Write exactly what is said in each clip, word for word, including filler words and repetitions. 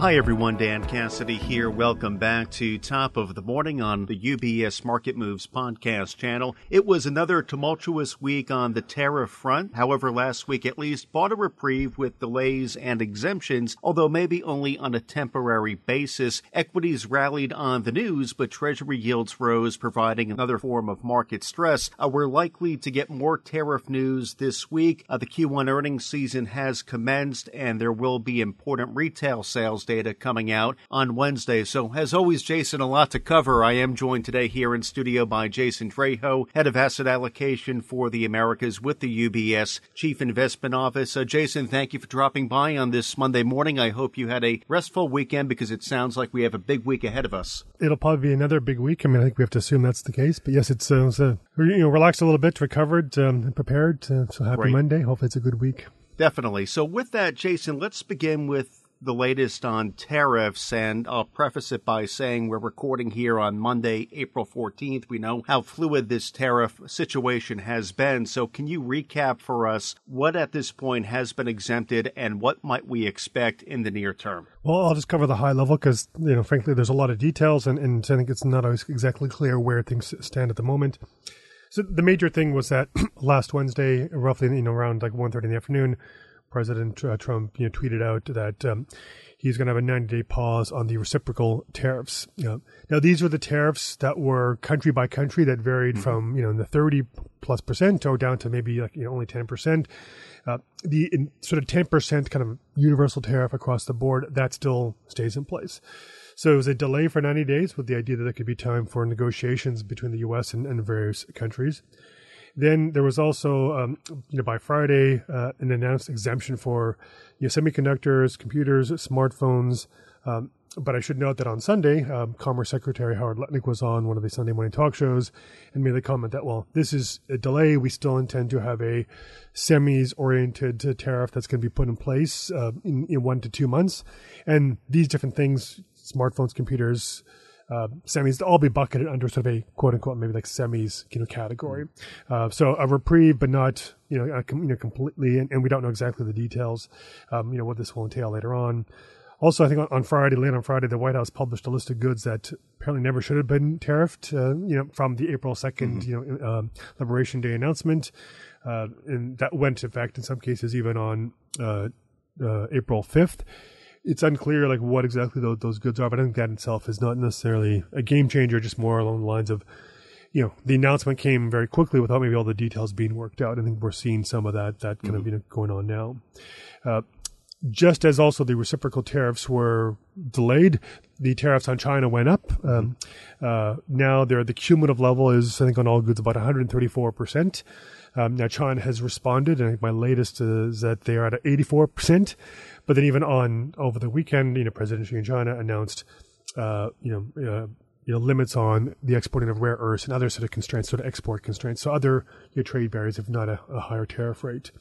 Hi everyone, Dan Cassidy here. Welcome back to Top of the Morning on the U B S Market Moves podcast channel. It was another tumultuous week on the tariff front. However, last week at least brought a reprieve with delays and exemptions, although maybe only on a temporary basis. Equities rallied on the news, but Treasury yields rose, providing another form of market stress. Uh, we're likely to get more tariff news this week. Uh, the Q one earnings season has commenced, and there will be important retail sales data coming out on Wednesday. So as always, Jason, a lot to cover. I am joined today here in studio by Jason Trejo, Head of Asset Allocation for the Americas with the U B S Chief Investment Office. Uh, Jason, thank you for dropping by on this Monday morning. I hope you had a restful weekend because it sounds like we have a big week ahead of us. It'll probably be another big week. I mean, I think we have to assume that's the case. But yes, it's uh, it's, uh, you know, relaxed a little bit, recovered, um, and prepared. Uh, so happy Great. Monday. Hopefully it's a good week. Definitely. So with that, Jason, let's begin with the latest on tariffs, and I'll preface it by saying we're recording here on Monday, April fourteenth. We know how fluid this tariff situation has been. So can you recap for us what at this point has been exempted and what might we expect in the near term? Well, I'll just cover the high level because, you know, frankly, there's a lot of details and, and I think it's not always exactly clear where things stand at the moment. So the major thing was that last Wednesday, roughly, you know, around like one thirty in the afternoon, President uh, Trump, you know, tweeted out that um, he's going to have a ninety-day pause on the reciprocal tariffs. You know, now, these were the tariffs that were country by country that varied mm-hmm. from, you know, the thirty plus percent or down to maybe like, you know, only ten percent. Uh, the in, sort of ten percent kind of universal tariff across the board, that still stays in place. So it was a delay for ninety days with the idea that there could be time for negotiations between the U S and, and various countries. Then there was also, um, you know, by Friday, uh, an announced exemption for you know, semiconductors, computers, smartphones. Um, but I should note that on Sunday, um, Commerce Secretary Howard Lutnick was on one of the Sunday morning talk shows and made the comment that, well, this is a delay. We still intend to have a semis-oriented tariff that's going to be put in place uh, in, in one to two months. And these different things, smartphones, computers, Uh, semis to all be bucketed under sort of a quote unquote maybe like semis you know category. Uh, so a reprieve, but not you know uh, com- you know completely, and, and we don't know exactly the details. Um, you know what this will entail later on. Also, I think on, on Friday, late on Friday, the White House published a list of goods that apparently never should have been tariffed. Uh, you know from the April second mm-hmm. you know um, Liberation Day announcement, uh, and that went in fact in some cases even on uh, uh, April fifth. It's unclear like what exactly those, those goods are, but I think that itself is not necessarily a game changer, just more along the lines of, you know, the announcement came very quickly without maybe all the details being worked out. I think we're seeing some of that, that kind mm-hmm. of, you know, going on now. Uh, just as also the reciprocal tariffs were delayed, the tariffs on China went up. Mm-hmm. Um, uh, now they're, the cumulative level is, I think, on all goods about one hundred thirty-four percent. Um, now, China has responded, and I think my latest is that they are at eighty-four percent. But then even on over the weekend, you know, President Xi in China announced, uh, you know, uh, you know, limits on the exporting of rare earths and other sort of constraints, sort of export constraints. So other you know, trade barriers, if not a, a higher tariff rate.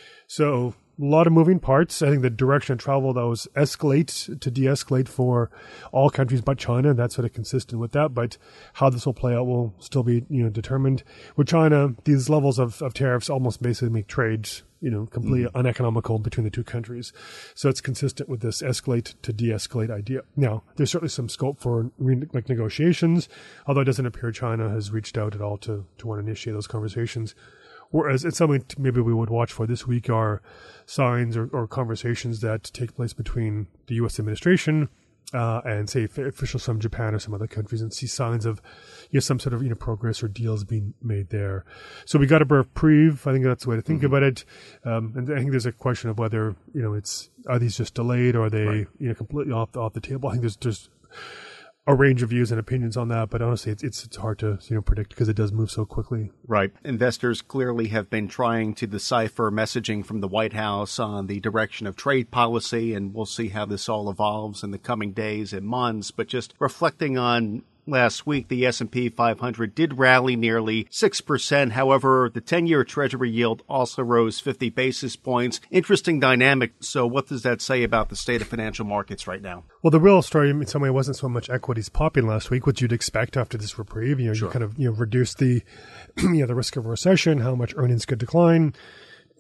So a lot of moving parts. I think the direction of travel, though, is escalate to de-escalate for all countries but China. That's sort of consistent with that. But how this will play out will still be, you know, determined. With China, these levels of, of tariffs almost basically make trade, you know, completely mm-hmm. uneconomical between the two countries. So it's consistent with this escalate to de-escalate idea. Now, there's certainly some scope for re- like negotiations, although it doesn't appear China has reached out at all to, to want to initiate those conversations. Whereas it's something maybe we would watch for this week are signs or, or conversations that take place between the U S administration uh, and, say, officials from Japan or some other countries, and see signs of you know, some sort of you know progress or deals being made there. So we got a reprieve. I think that's the way to think mm-hmm. about it. Um, and I think there's a question of whether you know it's are these just delayed or are they right. you know completely off the, off the table. I think there's just a range of views and opinions on that, but honestly, it's it's, it's hard to you know predict because it does move so quickly. Right. Investors clearly have been trying to decipher messaging from the White House on the direction of trade policy, and we'll see how this all evolves in the coming days and months. But just reflecting on last week, the S and P five hundred did rally nearly six percent. However, the ten-year Treasury yield also rose fifty basis points. Interesting dynamic. So what does that say about the state of financial markets right now? Well, the real story in some way wasn't so much equities popping last week, which you'd expect after this reprieve. You know, sure. you kind of you know reduce the you know the risk of a recession, how much earnings could decline.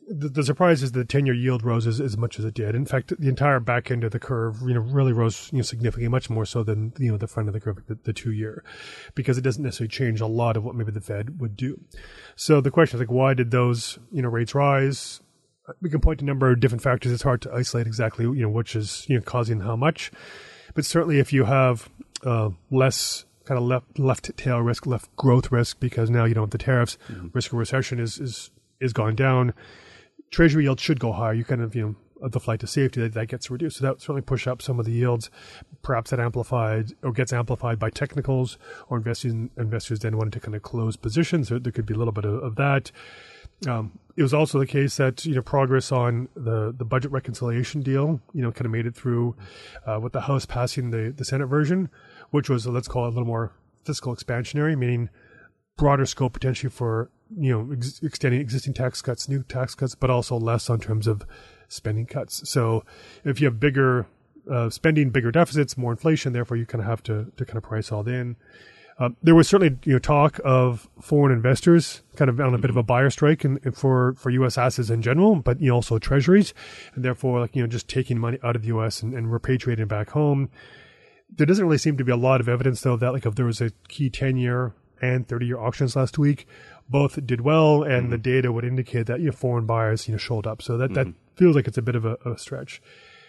the, the surprise is the ten-year yield rose as, as much as it did. In fact, the entire back end of the curve, you know, really rose, you know, significantly, much more so than, you know, the front of the curve, the, the two-year, because it doesn't necessarily change a lot of what maybe the Fed would do. So the question is like, why did those, you know, rates rise? We can point to a number of different factors. It's hard to isolate exactly, you know, which is, you know, causing how much. But certainly if you have uh, less kind of left left tail risk, left growth risk, because now you don't have the tariffs, mm-hmm. risk of recession is is is gone down. Treasury yield should go higher. You kind of, you know, the flight to safety, that, that gets reduced. So that would certainly push up some of the yields. Perhaps that amplified or gets amplified by technicals, or investing, investors then wanted to kind of close positions. There, there could be a little bit of, of that. Um, it was also the case that, you know, progress on the, the budget reconciliation deal, you know, kind of made it through uh, with the House passing the, the Senate version, which was, let's call it a little more fiscal expansionary, meaning broader scope potentially for, you know, ex- extending existing tax cuts, new tax cuts, but also less on terms of spending cuts. So if you have bigger uh, spending, bigger deficits, more inflation, therefore you kind of have to, to kind of price all in. Uh, there was certainly, you know, talk of foreign investors kind of on a bit of a buyer strike in, in for, for U S assets in general, but, you know, also treasuries, and therefore, like, you know, just taking money out of the U S and, and repatriating it back home. There doesn't really seem to be a lot of evidence, though, that like if there was a key ten-year and thirty-year auctions last week, both did well, and mm-hmm. the data would indicate that, you know, foreign buyers, you know, showed up. So that, mm-hmm. that feels like it's a bit of a, a stretch.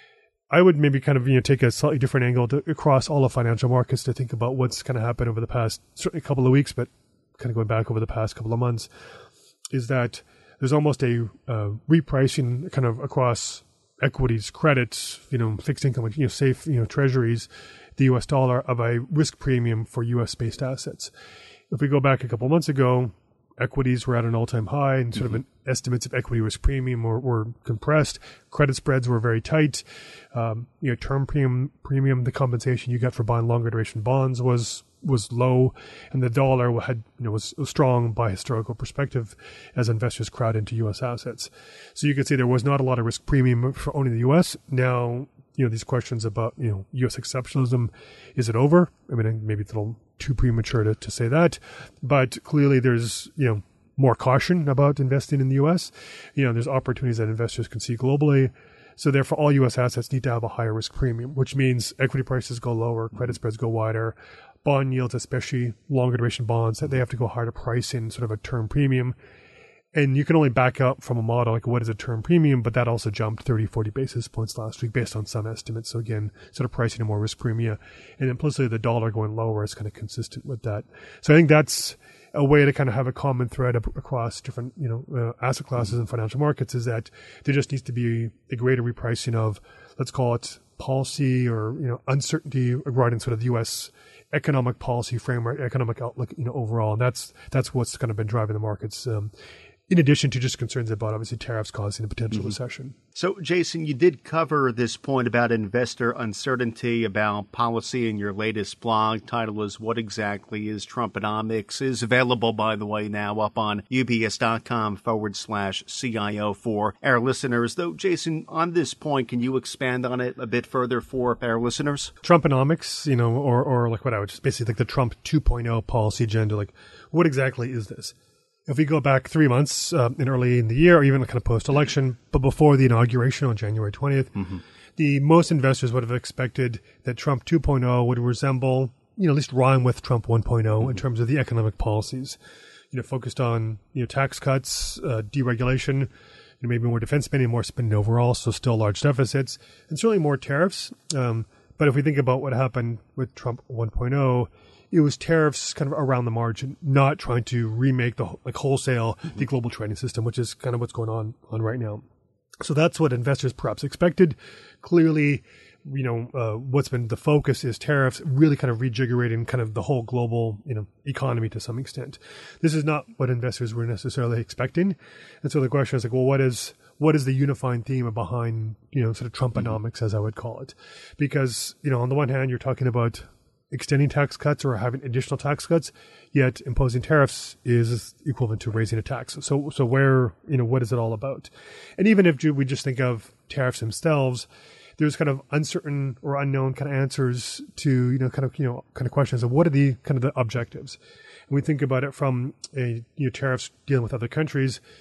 I would maybe kind of, you know, take a slightly different angle to, across all the financial markets to think about what's kind of happened over the past, certainly a couple of weeks, but kind of going back over the past couple of months, is that there's almost a uh, repricing kind of across equities, credits, you know, fixed income, you know, safe, you know, treasuries, the U S dollar, of a risk premium for U S-based assets. If we go back a couple of months ago, equities were at an all-time high, and sort mm-hmm. of an estimates of equity risk premium were, were compressed. Credit spreads were very tight. Um, you know, term premium, premium, the compensation you got for buying longer duration bonds was was low, and the dollar had, you know, was, was strong by historical perspective as investors crowd into U S assets. So you could see there was not a lot of risk premium for owning the U S. Now, you know, these questions about, you know, U S exceptionalism, is it over? I mean, maybe it's a little too premature to, to say that, but clearly there's, you know, more caution about investing in the U S. You know, there's opportunities that investors can see globally. So therefore, all U S assets need to have a higher risk premium, which means equity prices go lower, credit spreads go wider, bond yields, especially longer duration bonds, that they have to go higher to price in sort of a term premium. And you can only back up from a model like what is a term premium, but that also jumped thirty, forty basis points last week based on some estimates. So again, sort of pricing a more risk premium, and implicitly the dollar going lower is kind of consistent with that. So I think that's a way to kind of have a common thread across different, you know, uh, asset classes and financial markets, is that there just needs to be a greater repricing of, let's call it policy or, you know, uncertainty regarding sort of the U S economic policy framework, economic outlook, you know, overall. And that's, that's what's kind of been driving the markets. Um, in addition to just concerns about, obviously, tariffs causing a potential mm-hmm. recession. So, Jason, you did cover this point about investor uncertainty about policy in your latest blog. Title was What Exactly is Trumponomics? Is available, by the way, now up on ubs.com forward slash CIO for our listeners. Though, Jason, on this point, can you expand on it a bit further for our listeners? Trumponomics, you know, or, or like what I would just basically like the Trump two point oh policy agenda. Like, what exactly is this? If we go back three months uh, in early in the year, or even kind of post-election, but before the inauguration on January twentieth, mm-hmm. the most investors would have expected that Trump two point oh would resemble, you know, at least rhyme with Trump one point oh mm-hmm. in terms of the economic policies. You know, focused on, you know, tax cuts, uh, deregulation, you know, maybe more defense spending, more spending overall, so still large deficits, and certainly more tariffs. Um, but if we think about what happened with Trump one point oh, it was tariffs kind of around the margin, not trying to remake the like wholesale mm-hmm. the global trading system, which is kind of what's going on on right now. So that's what investors perhaps expected. Clearly, you know, uh, what's been the focus is tariffs really kind of rejiggerating kind of the whole global, you know, economy to some extent. This is not what investors were necessarily expecting. And so the question is like, well, what is what is the unifying theme behind, you know, sort of Trumponomics, mm-hmm. as I would call it? Because, you know, on the one hand, you're talking about extending tax cuts or having additional tax cuts, yet imposing tariffs is equivalent to raising a tax. So, so where, you know, what is it all about? And even if we just think of tariffs themselves, there's kind of uncertain or unknown kind of answers to, you know, kind of, you know, kind of questions of what are the kind of the objectives. And we think about it from a, you know, tariffs dealing with other countries.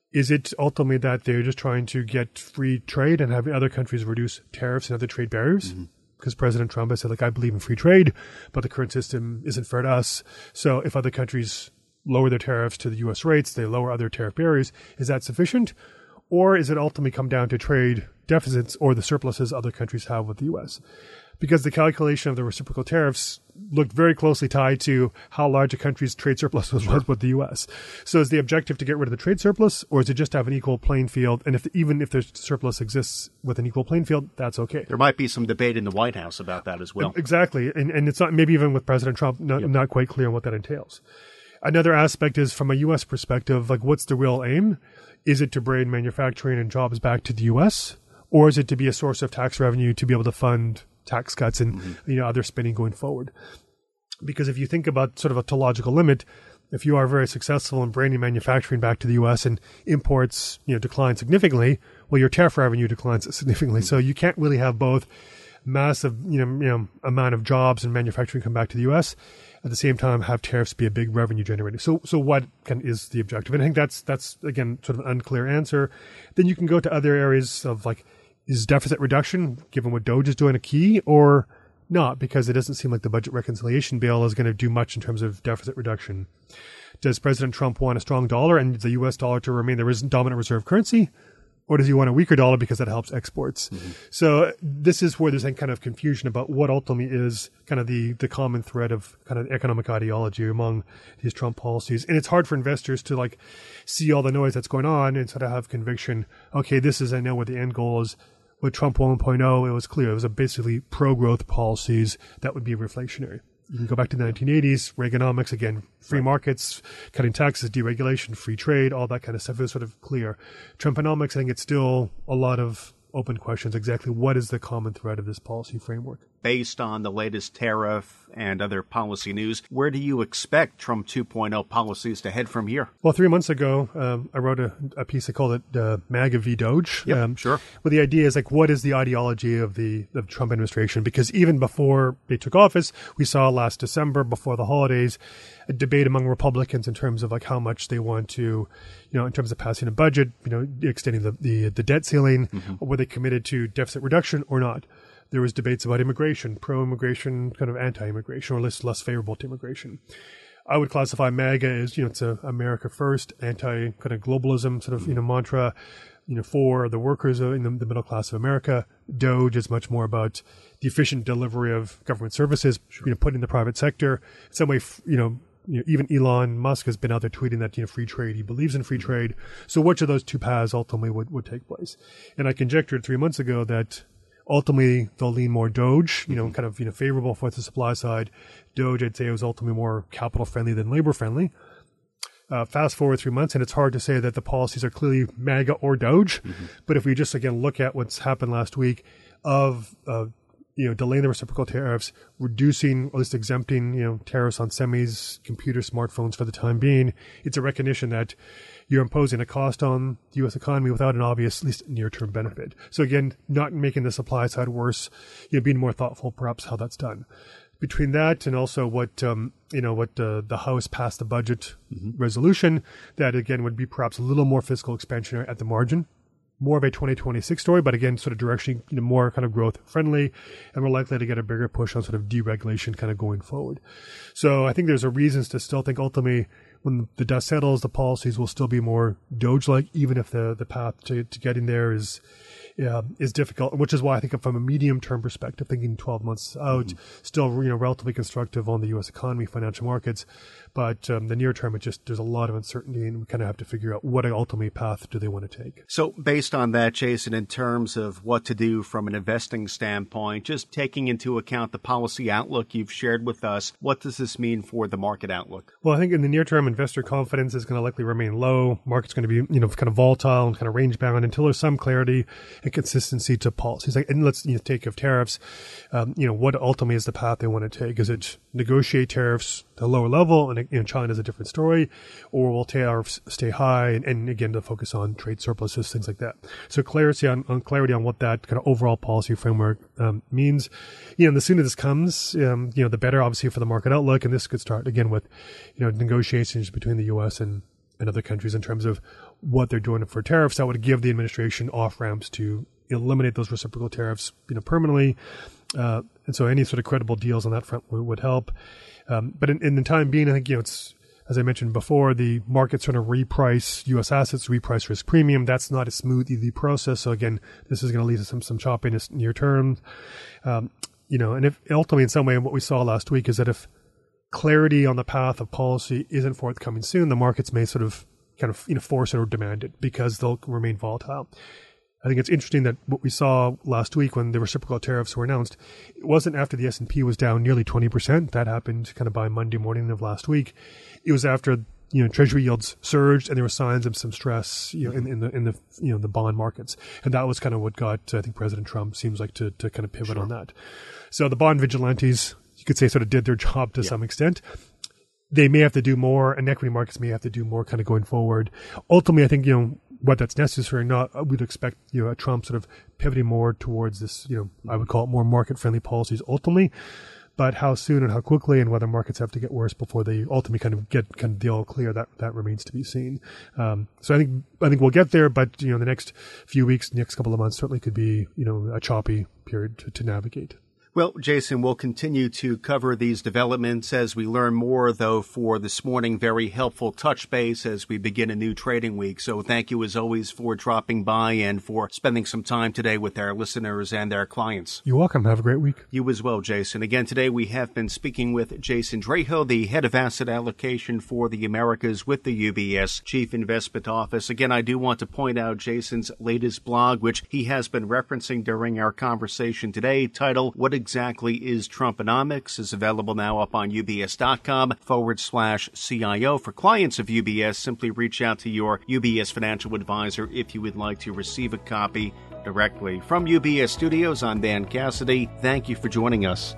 Is it ultimately that they're just trying to get free trade and have other countries reduce tariffs and other trade barriers? Mm-hmm. Because President Trump has said, like, I believe in free trade, but the current system isn't fair to us. So if other countries lower their tariffs to the U S rates, they lower other tariff barriers. Is that sufficient? Or is it ultimately come down to trade deficits or the surpluses other countries have with the U S? Because the calculation of the reciprocal tariffs looked very closely tied to how large a country's trade surplus was Sure. with the U S. So is the objective to get rid of the trade surplus, or is it just to have an equal playing field? And if even if the surplus exists with an equal playing field, that's okay. There might be some debate in the White House about that as well. Exactly. And, and it's not, maybe even with President Trump, not, Yep. not quite clear on what that entails. Another aspect is from a U S perspective, like, what's the real aim? Is it to bring manufacturing and jobs back to the U S, or is it to be a source of tax revenue to be able to fund tax cuts and mm-hmm. you know other spending going forward? Because if you think about sort of a tautological limit, if you are very successful in bringing manufacturing back to the U S and imports you know decline significantly, well, your tariff revenue declines significantly. Mm-hmm. So you can't really have both massive you know, you know amount of jobs and manufacturing come back to the U S at the same time have tariffs be a big revenue generator. So so what can, is the objective? And I think that's that's again sort of an unclear answer. Then you can go to other areas of, like, is deficit reduction, given what Doge is doing, a key or not? Because it doesn't seem like the budget reconciliation bill is going to do much in terms of deficit reduction. Does President Trump want a strong dollar and the U S dollar to remain the res- dominant reserve currency? Or does he want a weaker dollar because that helps exports? Mm-hmm. So this is where there's any kind of confusion about what ultimately is kind of the, the common thread of kind of economic ideology among these Trump policies. And it's hard for investors to, like, see all the noise that's going on and sort of have conviction, okay, this is, I know what the end goal is. With Trump one point oh, it was clear. It was a basically pro-growth policies that would be reflationary. You can go back to the nineteen eighties, Reaganomics, again, free right. markets, cutting taxes, deregulation, free trade, all that kind of stuff. It was sort of clear. Trumponomics, I think it's still a lot of open questions. Exactly what is the common thread of this policy framework? Based on the latest tariff and other policy news, where do you expect Trump two point oh policies to head from here? Well, three months ago, um, I wrote a, a piece. I called it uh, MAGA v. Doge. Yep, um, sure. Well, the idea is, like, what is the ideology of the, the Trump administration? Because even before they took office, we saw last December, before the holidays, a debate among Republicans in terms of, like, how much they want to, you know, in terms of passing a budget, you know, extending the, the, the debt ceiling. Mm-hmm. Were they committed to deficit reduction or not? There was debates about immigration, pro-immigration, kind of anti-immigration, or less less favorable to immigration. I would classify MAGA as, you know, it's a America first, anti kind of globalism sort of, you know, mantra, you know, for the workers in the, the middle class of America. Doge is much more about the efficient delivery of government services, sure. you know, putting the private sector in some way, you know, You know, even Elon Musk has been out there tweeting that, you know, free trade, he believes in free trade. So which of those two paths ultimately would, would take place? And I conjectured three months ago that ultimately they'll lean more Doge, you know, mm-hmm. kind of, you know, favorable for the supply side. Doge, I'd say, was ultimately more capital friendly than labor friendly. Uh, fast forward three months, and it's hard to say that the policies are clearly MAGA or Doge. Mm-hmm. But if we just, again, look at what's happened last week of, uh, you know, delaying the reciprocal tariffs, reducing, or at least exempting, you know, tariffs on semis, computers, smartphones for the time being, it's a recognition that you're imposing a cost on the U S economy without an obvious, at least near-term benefit. So again, not making the supply side worse, you know, being more thoughtful perhaps how that's done. Between that and also what, um, you know, what uh, the House passed the budget mm-hmm. resolution, that again would be perhaps a little more fiscal expansionary at the margin. More of a twenty twenty-six story, but again, sort of directionally, you know, more kind of growth friendly, and we're likely to get a bigger push on sort of deregulation kind of going forward. So I think there's a reasons to still think ultimately when the dust settles, the policies will still be more Doge-like, even if the, the path to, to getting there is uh, is difficult, which is why I think from a medium-term perspective, thinking twelve months out, mm-hmm. still, you know, relatively constructive on the U S economy, financial markets. But um, the near term, it just there's a lot of uncertainty, and we kind of have to figure out what ultimate path do they want to take. So based on that, Jason, in terms of what to do from an investing standpoint, just taking into account the policy outlook you've shared with us, what does this mean for the market outlook? Well, I think in the near term, investor confidence is going to likely remain low. Market's going to be, you know, kind of volatile and kind of range bound until there's some clarity and consistency to policies. Like, and let's you know, take of tariffs. Um, you know, what ultimately is the path they want to take? Is it negotiate tariffs to a lower level, and you know, China is a different story, or will tariffs stay high, and, and again to focus on trade surpluses, things like that. So clarity on, on clarity on what that kind of overall policy framework um, means. You know, the sooner this comes, um, you know, the better, obviously, for the market outlook. And this could start again with, you know, negotiations between the U S and and other countries in terms of what they're doing for tariffs that would give the administration off ramps to eliminate those reciprocal tariffs, you know, permanently. Uh, and so any sort of credible deals on that front would, would help. Um, but in, in the time being, I think, you know, it's, as I mentioned before, the market's trying to reprice U S assets, reprice risk premium. That's not a smooth, easy process. So again, this is going to lead to some, some choppiness near term. Um, you know, and if ultimately in some way, what we saw last week is that if clarity on the path of policy isn't forthcoming soon, the markets may sort of kind of, you know, force it or demand it because they'll remain volatile. I think it's interesting that what we saw last week when the reciprocal tariffs were announced, it wasn't after the S and P was down nearly twenty percent. That happened kind of by Monday morning of last week. It was after, you know, Treasury yields surged and there were signs of some stress, you know, in, in the in the you know the bond markets, and that was kind of what got, I think, President Trump seems like to to kind of pivot sure. on that. So the bond vigilantes, you could say, sort of did their job to yeah. some extent. They may have to do more, and equity markets may have to do more, kind of going forward. Ultimately, I think, you know, what that's necessary or not, we'd expect, you know, Trump sort of pivoting more towards this, you know, I would call it more market-friendly policies ultimately. But how soon and how quickly, and whether markets have to get worse before they ultimately kind of get kind of the all clear, that that remains to be seen. Um, so I think I think we'll get there, but, you know, the next few weeks, next couple of months certainly could be, you know, a choppy period to, to navigate. Well, Jason, we'll continue to cover these developments as we learn more, though, for this morning, very helpful touch base as we begin a new trading week. So thank you, as always, for dropping by and for spending some time today with our listeners and our clients. You're welcome. Have a great week. You as well, Jason. Again, today we have been speaking with Jason Draho, the head of asset allocation for the Americas with the U B S Chief Investment Office. Again, I do want to point out Jason's latest blog, which he has been referencing during our conversation today, titled, What Exactly is Trumponomics, is available now up on ubs.com forward slash CIO. For clients of U B S, simply reach out to your U B S financial advisor if you would like to receive a copy directly. From U B S Studios, I'm Dan Cassidy. Thank you for joining us.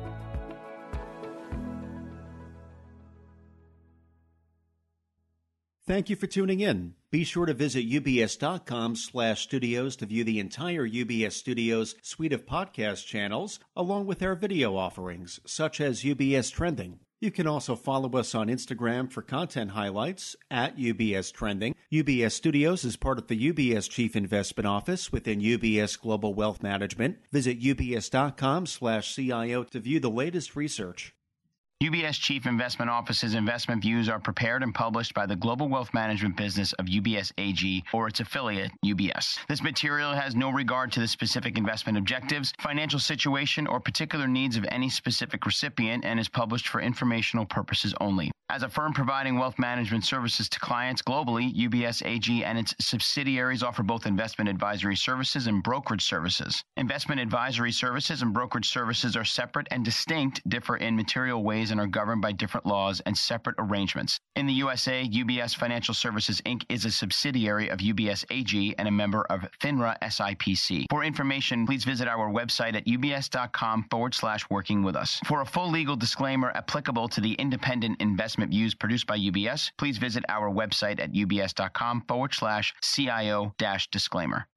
Thank you for tuning in. Be sure to visit ubs.com slash studios to view the entire U B S Studios suite of podcast channels, along with our video offerings, such as U B S Trending. You can also follow us on Instagram for content highlights at U B S Trending. U B S Studios is part of the U B S Chief Investment Office within U B S Global Wealth Management. Visit ubs.com slash CIO to view the latest research. U B S Chief Investment Office's investment views are prepared and published by the Global Wealth Management business of U B S A G or its affiliate, U B S. This material has no regard to the specific investment objectives, financial situation, or particular needs of any specific recipient and is published for informational purposes only. As a firm providing wealth management services to clients globally, U B S A G and its subsidiaries offer both investment advisory services and brokerage services. Investment advisory services and brokerage services are separate and distinct, differ in material ways, and are governed by different laws and separate arrangements. In the U S A, U B S Financial Services, Incorporated is a subsidiary of U B S A G and a member of FINRA S I P C. For information, please visit our website at ubs.com forward slash working with us. For a full legal disclaimer applicable to the independent investment views produced by U B S, please visit our website at ubs.com forward slash CIO dash disclaimer.